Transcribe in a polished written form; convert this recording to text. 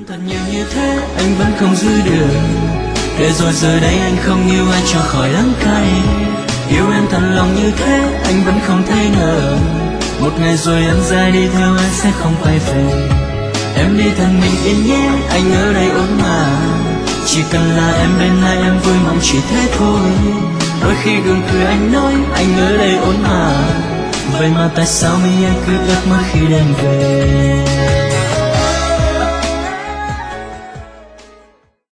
em thật nhiều như thế anh vẫn không giữ được, để rồi giờ đây anh không yêu ai cho khỏi đắng cay. Yêu em thật lòng như thế anh vẫn không thấy nở, một ngày rồi em ra đi theo anh sẽ không quay về. Em đi thân mình yên nhé, anh ở đây ổn mà, chỉ cần là em bên này em vui mong chỉ thế thôi. Đôi khi gượng cười anh nói anh ở đây ổn mà, vậy mà tại sao mình em cứ ước mơ khi đêm về.